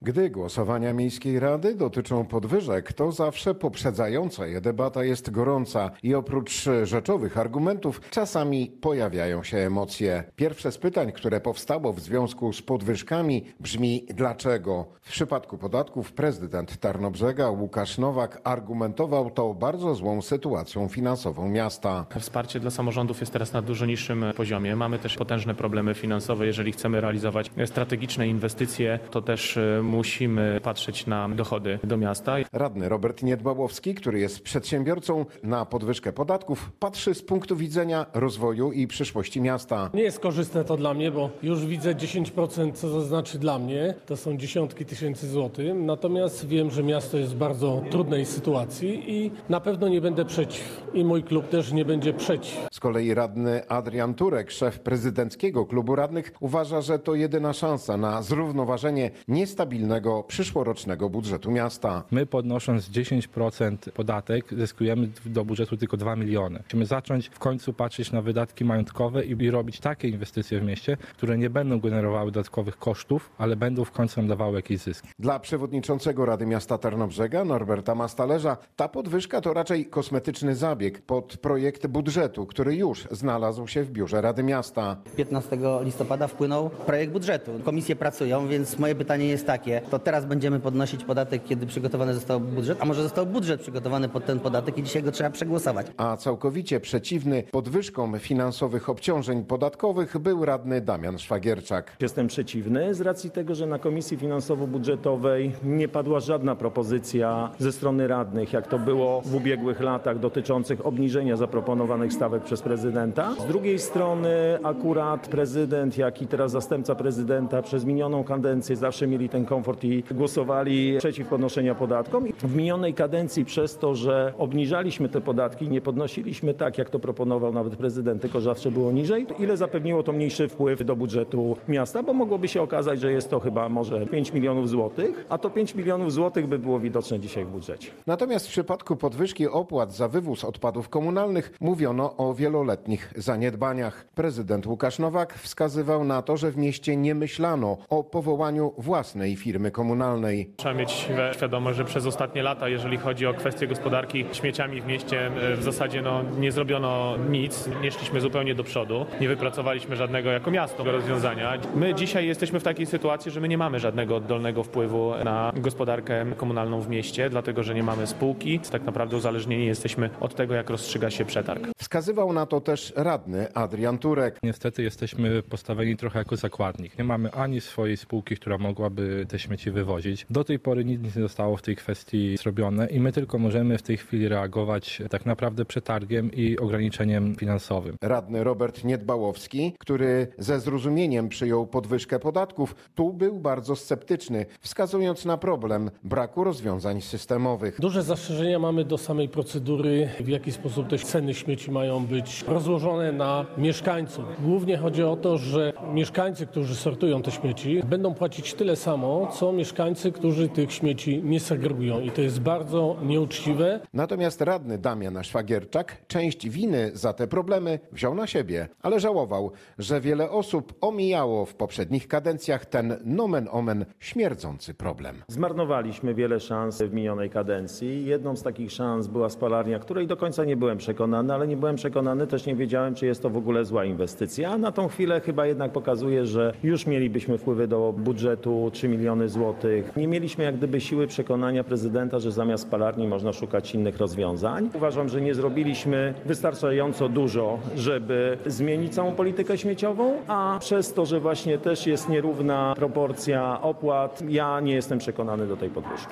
Gdy głosowania Miejskiej Rady dotyczą podwyżek, to zawsze poprzedzająca je debata jest gorąca i oprócz rzeczowych argumentów czasami pojawiają się emocje. Pierwsze z pytań, które powstało w związku z podwyżkami brzmi dlaczego? W przypadku podatków prezydent Tarnobrzega Łukasz Nowak argumentował to bardzo złą sytuacją finansową miasta. Wsparcie dla samorządów jest teraz na dużo niższym poziomie. Mamy też potężne problemy finansowe. Jeżeli chcemy realizować strategiczne inwestycje, to też musimy patrzeć na dochody do miasta. Radny Robert Niedbałowski, który jest przedsiębiorcą, na podwyżkę podatków patrzy z punktu widzenia rozwoju i przyszłości miasta. Nie jest korzystne to dla mnie, bo już widzę 10%, co to znaczy dla mnie. To są dziesiątki tysięcy złotych. Natomiast wiem, że miasto jest w bardzo trudnej sytuacji i na pewno nie będę przeciw. I mój klub też nie będzie przeciw. Z kolei radny Adrian Turek, szef prezydenckiego klubu radnych, uważa, że to jedyna szansa na zrównoważenie niestabilnego przyszłorocznego budżetu miasta. My podnosząc 10% podatek zyskujemy do budżetu tylko 2 miliony. Musimy zacząć w końcu patrzeć na wydatki majątkowe i robić takie inwestycje w mieście, które nie będą generowały dodatkowych kosztów, ale będą w końcu nam dawały jakieś zyski. Dla przewodniczącego Rady Miasta Tarnobrzega Norberta Mastalerza ta podwyżka to raczej kosmetyczny zabieg pod projekt budżetu, który już znalazł się w biurze Rady Miasta. 15 listopada wpłynął projekt budżetu. Komisje pracują, więc moje pytanie jest takie, to teraz będziemy podnosić podatek, kiedy przygotowany został budżet, a może został budżet przygotowany pod ten podatek i dzisiaj go trzeba przegłosować. A całkowicie przeciwny podwyżkom finansowych obciążeń podatkowych był radny Damian Szwagierczak. Jestem przeciwny z racji tego, że na Komisji Finansowo-Budżetowej nie padła żadna propozycja ze strony radnych, jak to było w ubiegłych latach, dotyczących obniżenia zaproponowanych stawek przez prezydenta. Z drugiej strony akurat prezydent, jak i teraz zastępca prezydenta przez minioną kadencję zawsze mieli ten komfort i głosowali przeciw podnoszenia podatkom. W minionej kadencji przez to, że obniżaliśmy te podatki, nie podnosiliśmy tak, jak to proponował nawet prezydent, tylko zawsze było niżej, ile zapewniło to mniejszy wpływ do budżetu miasta, bo mogłoby się okazać, że jest to chyba może 5 milionów złotych, a to 5 milionów złotych by było widoczne dzisiaj w budżecie. Natomiast w przypadku podwyżki opłat za wywóz odpadów komunalnych mówiono o wieloletnich zaniedbaniach. Prezydent Łukasz Nowak wskazywał na to, że w mieście nie myślano o powołaniu własnej firmy komunalnej. Trzeba mieć świadomość, że przez ostatnie lata, jeżeli chodzi o kwestię gospodarki śmieciami w mieście, w zasadzie nie zrobiono nic, nie szliśmy zupełnie do przodu, nie wypracowaliśmy żadnego jako miasto rozwiązania. My dzisiaj jesteśmy w takiej sytuacji, że my nie mamy żadnego oddolnego wpływu na gospodarkę komunalną w mieście, dlatego że nie mamy spółki. Tak naprawdę uzależnieni jesteśmy od tego, jak rozstrzyga się przetarg. Wskazywał na to też radny Adrian Turek. Niestety jesteśmy postawieni trochę jako zakładnik. Nie mamy ani swojej spółki, która mogłaby te śmieci wywozić. Do tej pory nic nie zostało w tej kwestii zrobione i my tylko możemy w tej chwili reagować tak naprawdę przetargiem i ograniczeniem finansowym. Radny Robert Niedbałowski, który ze zrozumieniem przyjął podwyżkę podatków, tu był bardzo sceptyczny, wskazując na problem braku rozwiązań systemowych. Duże zastrzeżenia mamy do samej procedury, w jaki sposób te ceny śmieci mają być rozłożone na mieszkańców. Głównie chodzi o to, że mieszkańcy, którzy sortują te śmieci, będą płacić tyle samo, co mieszkańcy, którzy tych śmieci nie segregują i to jest bardzo nieuczciwe. Natomiast radny Damian Szwagierczak część winy za te problemy wziął na siebie, ale żałował, że wiele osób omijało w poprzednich kadencjach ten nomen omen śmierdzący problem. Zmarnowaliśmy wiele szans w minionej kadencji. Jedną z takich szans była spalarnia, której do końca nie byłem przekonany, ale nie byłem przekonany, też nie wiedziałem, czy jest to w ogóle zła inwestycja. A na tą chwilę chyba jednak pokazuje, że już mielibyśmy wpływy do budżetu 3 miliony złotych. Nie mieliśmy jak gdyby siły przekonania prezydenta, że zamiast spalarni można szukać innych rozwiązań. Uważam, że nie zrobiliśmy wystarczająco dużo, żeby zmienić całą politykę śmieciową, a przez to, że właśnie też jest nierówna proporcja opłat, ja nie jestem przekonany do tej podwyżki.